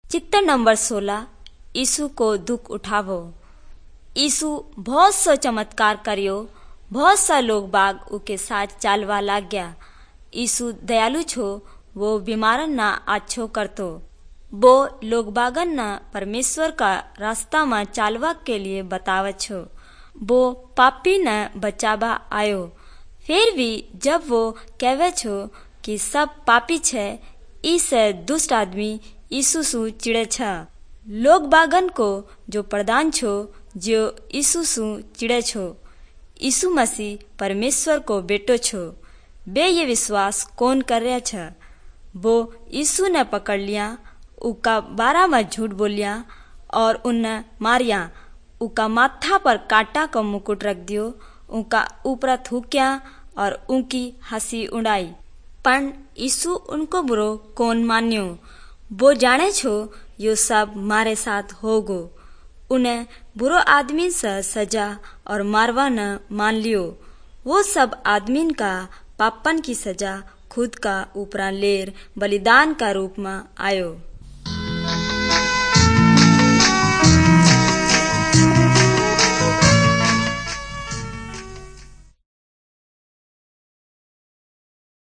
चित्र नंबर 16 यीशु को दुख उठावो। यीशु बहुत सा चमत्कार करियो, बहुत सा लोग बाग उके साथ चालवा लाग गया। यीशु दयालु छो, वो बीमारन ना आछो करतो। वो लोग बागन ना परमेश्वर का रास्ता में चालवा के लिए बतावत छो। वो पापी न बचावा आयो। फिर भी जब वो कहवे छो कि सब पापी छे, इसे दुष्ट आदमी यीशु सु चिड़े छा। लोग बागन को जो प्रधान छो, जो यीशु सु चिड़े छो। यीशु मसीह परमेश्वर को बेटो छो। बे ये विश्वास कौन कर रहा छा। वो यीशु ने पकड़ लिया, उका बारा में झूठ बोलिया और उन्हें मारिया। उका माथा पर कांटा का मुकुट रख दियो, उनका ऊपर थूकिया और उनकी हंसी उड़ाई। पण यीशु उनको बुरो कौन मान्यो। वो जाने छो यो सब मारे साथ होगो। उन्हें बुरो आदमी से सजा और मारवा न मान लियो। वो सब आदमीन का पापन की सजा खुद का ऊपरा लेर बलिदान का रूप में आयो।